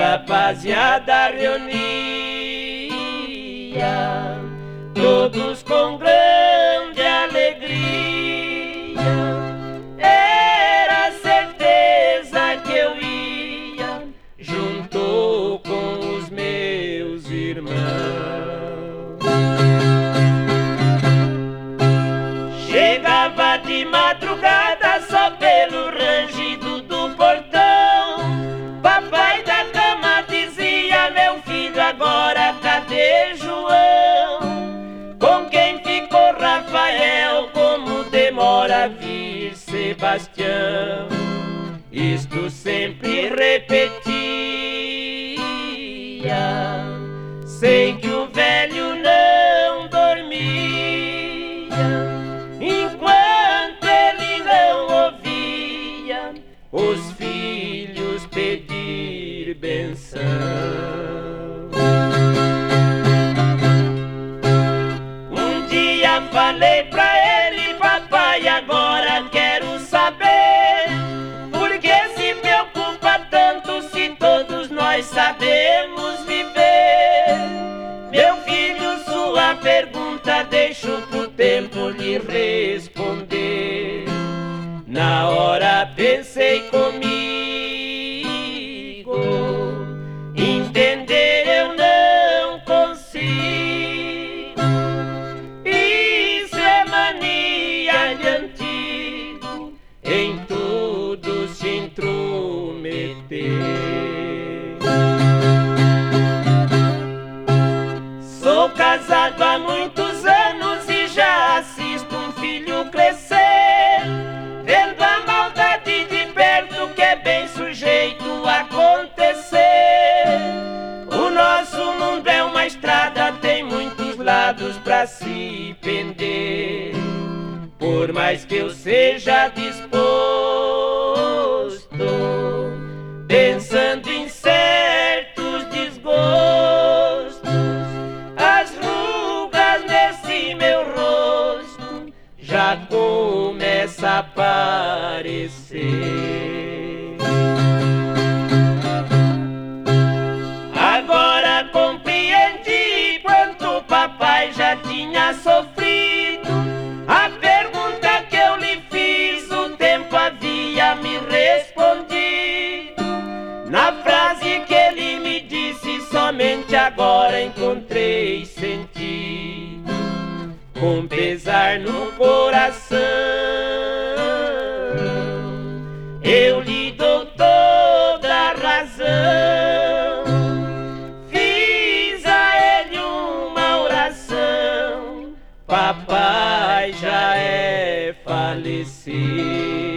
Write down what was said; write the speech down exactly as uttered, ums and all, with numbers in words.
rapaziada reunia, todos com grande alegria. Era certeza que eu ia junto com os meus irmãos. Chegava de madrugada só pelo rangido do portão. Papai da cama dizia: meu filho, agora cadê João? Com quem ficou Rafael? Como demora a vir Sebastião? Isto sempre repetia. Sei que o velho não dormia enquanto ele não ouvia os filhos pedir benção. Um dia falei pra ele: papai, agora quero saber por que se preocupa tanto se todos nós sabemos viver. Meu filho, sua pergunta deixo pro tempo lhe responder. Na hora pensei comigo, entender eu não consigo. Isso é mania de antigo, em tudo se intrometer. Sou casado há muitos anos e já assisto um filho crescer, vendo a maldade de perto que é bem sujeito a acontecer. O nosso mundo é uma estrada, tem muitos lados pra se pender. Por mais que eu seja disposto, pensando em certos desgostos, as rugas nesse meu rosto já começa a aparecer. Agora compreendi quanto papai já tinha sofrido. A pergunta que eu lhe fiz, o tempo havia me respondido. Na frase que ele me disse, somente agora encontrei sentido. Com pesar no coração, eu lhe dou toda a razão. Fiz a ele uma oração, papai já é falecido.